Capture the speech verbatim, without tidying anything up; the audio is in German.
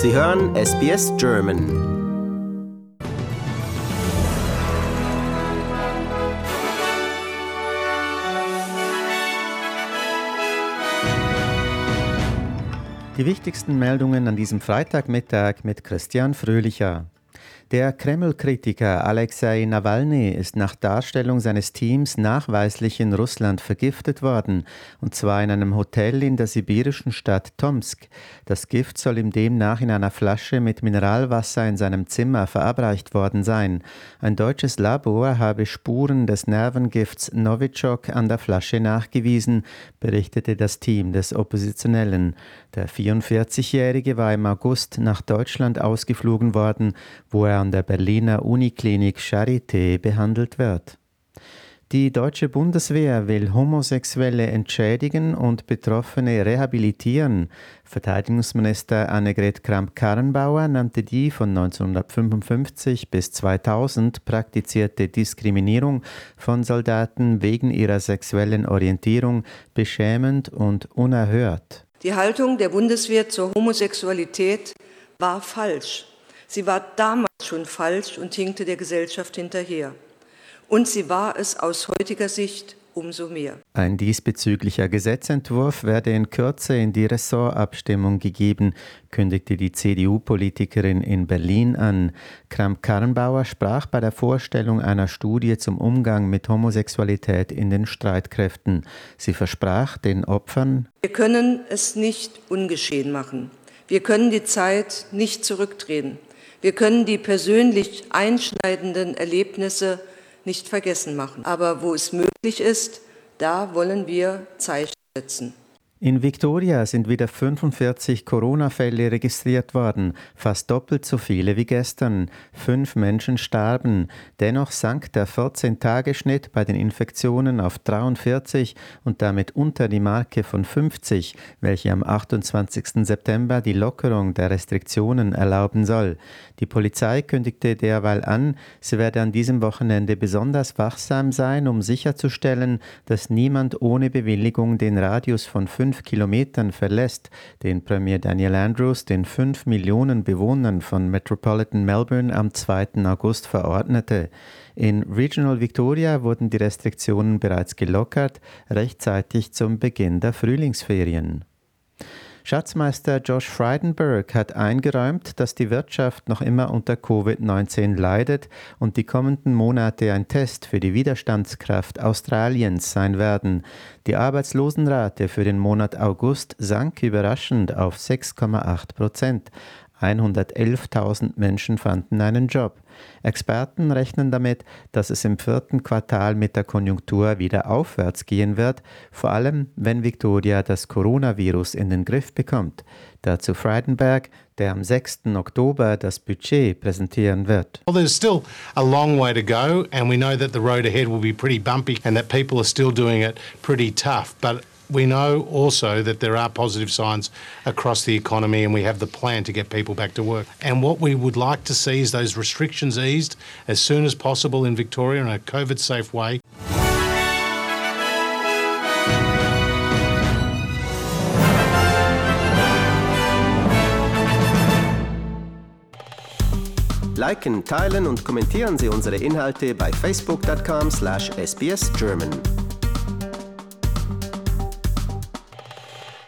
Sie hören S B S German. Die wichtigsten Meldungen an diesem Freitagmittag mit Christian Fröhlicher. Der Kreml-Kritiker Alexei Nawalny ist nach Darstellung seines Teams nachweislich in Russland vergiftet worden, und zwar in einem Hotel in der sibirischen Stadt Tomsk. Das Gift soll ihm demnach in einer Flasche mit Mineralwasser in seinem Zimmer verabreicht worden sein. Ein deutsches Labor habe Spuren des Nervengifts Novichok an der Flasche nachgewiesen, berichtete das Team des Oppositionellen. Der vierundvierzigjährige war im August nach Deutschland ausgeflogen worden, wo er an der Berliner Uniklinik Charité behandelt wird. Die deutsche Bundeswehr will Homosexuelle entschädigen und Betroffene rehabilitieren. Verteidigungsminister Annegret Kramp-Karrenbauer nannte die von neunzehnhundertfünfundfünfzig bis zweitausend praktizierte Diskriminierung von Soldaten wegen ihrer sexuellen Orientierung beschämend und unerhört. Die Haltung der Bundeswehr zur Homosexualität war falsch. Sie war damals schon falsch und hinkte der Gesellschaft hinterher. Und sie war es aus heutiger Sicht umso mehr. Ein diesbezüglicher Gesetzentwurf werde in Kürze in die Ressortabstimmung gegeben, kündigte die C D U-Politikerin in Berlin an. Kramp-Karrenbauer sprach bei der Vorstellung einer Studie zum Umgang mit Homosexualität in den Streitkräften. Sie versprach den Opfern: Wir können es nicht ungeschehen machen. Wir können die Zeit nicht zurückdrehen. Wir können die persönlich einschneidenden Erlebnisse nicht vergessen machen. Aber wo es möglich ist, da wollen wir Zeichen setzen. In Victoria sind wieder fünfundvierzig Corona-Fälle registriert worden, fast doppelt so viele wie gestern. Fünf Menschen starben. Dennoch sank der vierzehn-Tage-Schnitt bei den Infektionen auf dreiundvierzig und damit unter die Marke von fünfzig, welche am achtundzwanzigsten September die Lockerung der Restriktionen erlauben soll. Die Polizei kündigte derweil an, sie werde an diesem Wochenende besonders wachsam sein, um sicherzustellen, dass niemand ohne Bewilligung den Radius von fünf Kilometern verlässt, den Premier Daniel Andrews den fünf Millionen Bewohnern von Metropolitan Melbourne am zweiten August verordnete. In Regional Victoria wurden die Restriktionen bereits gelockert, rechtzeitig zum Beginn der Frühlingsferien. Schatzmeister Josh Frydenberg hat eingeräumt, dass die Wirtschaft noch immer unter Covid neunzehn leidet und die kommenden Monate ein Test für die Widerstandskraft Australiens sein werden. Die Arbeitslosenrate für den Monat August sank überraschend auf sechs Komma acht Prozent. hundertelftausend Menschen fanden einen Job. Experten rechnen damit, dass es im vierten Quartal mit der Konjunktur wieder aufwärts gehen wird, vor allem wenn Victoria das Coronavirus in den Griff bekommt. Dazu Frydenberg, der am sechsten Oktober das Budget präsentieren wird. Well, there's still a long way to go, and we know that the road ahead will be pretty bumpy and that people are still doing it pretty tough. But we know also that there are positive signs across the economy, and we have the plan to get people back to work. And what we would like to see is those restrictions eased as soon as possible in Victoria in a COVID-safe way. Liken, teilen und kommentieren Sie unsere Inhalte bei facebook dot com slash S B S German.